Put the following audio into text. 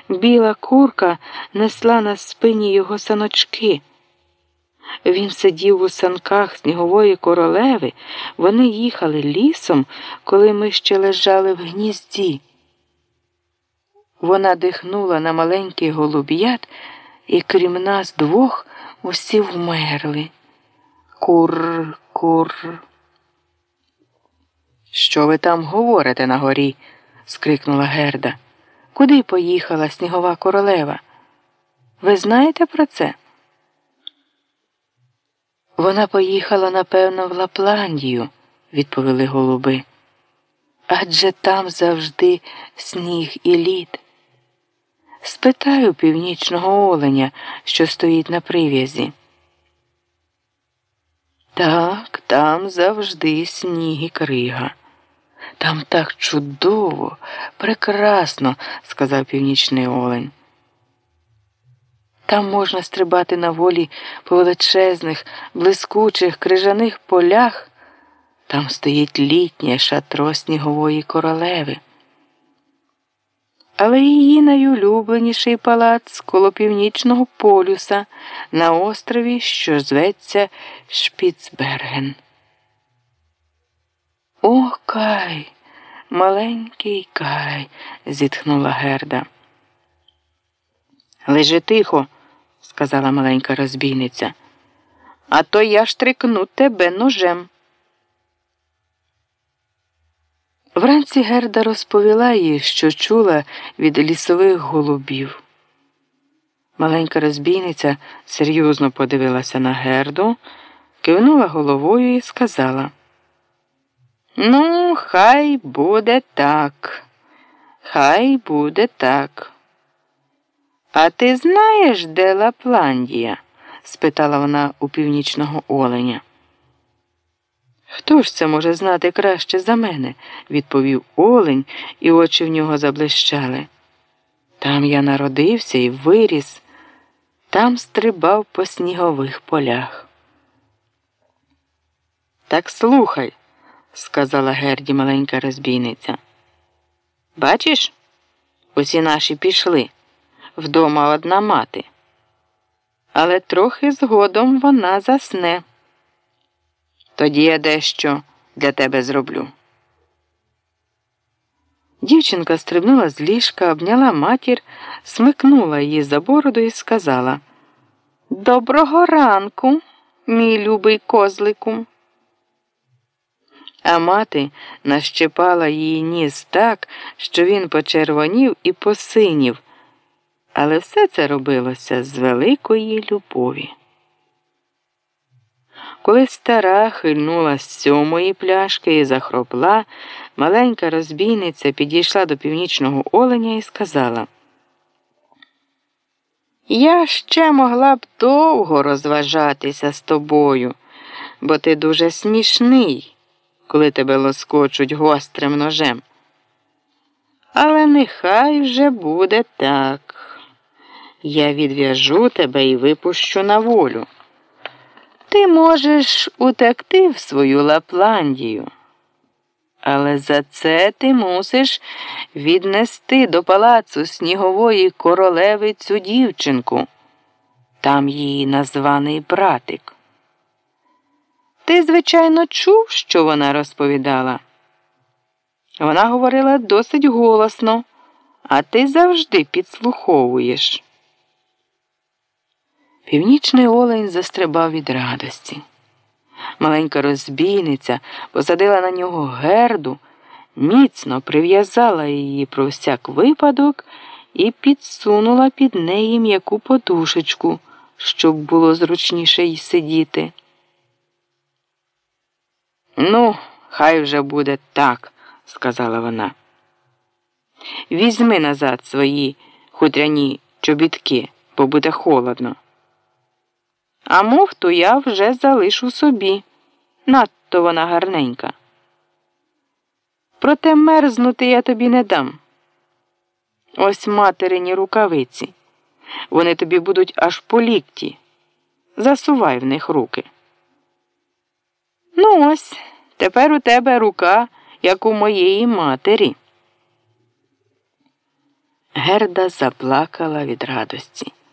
Біла курка несла на спині його саночки. Він сидів у санках снігової королеви. Вони їхали лісом, коли ми ще лежали в гнізді. Вона дихнула на маленький голуб'ят, і крім нас двох усі вмерли. Кур, кур. «Що ви там говорите на горі?» – скрикнула Герда. «Куди поїхала снігова королева? Ви знаєте про це?» «Вона поїхала, напевно, в Лапландію», – відповіли голуби. «Адже там завжди сніг і лід. Спитаю північного оленя, що стоїть на прив'язі». «Так, там завжди сніг і крига. Там так чудово, прекрасно», – сказав північний олень. «Там можна стрибати на волі по величезних, блискучих, крижаних полях. Там стоїть літнє шатро снігової королеви. Але її найулюбленіший палац коло північного полюса на острові, що зветься Шпіцберген». «О, Кай, маленький Кай», – зітхнула Герда. «Лежи тихо», – сказала маленька розбійниця, – «а то я штрикну тебе ножем». Вранці Герда розповіла їй, що чула від лісових голубів. Маленька розбійниця серйозно подивилася на Герду, кивнула головою і сказала: «Ну, хай буде так, хай буде так. А ти знаєш, де Лапландія?» – спитала вона у північного оленя. «Хто ж це може знати краще за мене?» – відповів олень, і очі в нього заблищали. «Там я народився і виріс, там стрибав по снігових полях». «Так слухай», – сказала Герді маленька розбійниця. «Бачиш, усі наші пішли, вдома одна мати. Але трохи згодом вона засне. Тоді я дещо для тебе зроблю». Дівчинка стрибнула з ліжка, обняла матір, смикнула її за бороду і сказала: «Доброго ранку, мій любий козлику». А мати нащепала її ніс так, що він почервонів і посинів, але все це робилося з великої любові. Коли стара хильнула з 7-ї пляшки і захропла, маленька розбійниця підійшла до північного оленя і сказала: «Я ще могла б довго розважатися з тобою, бо ти дуже смішний, коли тебе лоскочуть гострим ножем. Але нехай вже буде так. Я відв'яжу тебе і випущу на волю. Ти можеш утекти в свою Лапландію, але за це ти мусиш віднести до палацу снігової королеви цю дівчинку. Там її названий братик. Ти, звичайно, чув, що вона розповідала? Вона говорила досить голосно, а ти завжди підслуховуєш». Північний олень застрибав від радості. Маленька розбійниця посадила на нього Герду, міцно прив'язала її про всяк випадок і підсунула під неї м'яку подушечку, щоб було зручніше й сидіти. «Ну, хай вже буде так», – сказала вона. «Візьми назад свої хутряні чобітки, бо буде холодно. А муфту я вже залишу собі, надто вона гарненька. Проте мерзнути я тобі не дам. Ось материні рукавиці. Вони тобі будуть аж по лікті. Засувай в них руки». «Ну ось, тепер у тебе рука, як у моєї матері». Герда заплакала від радості.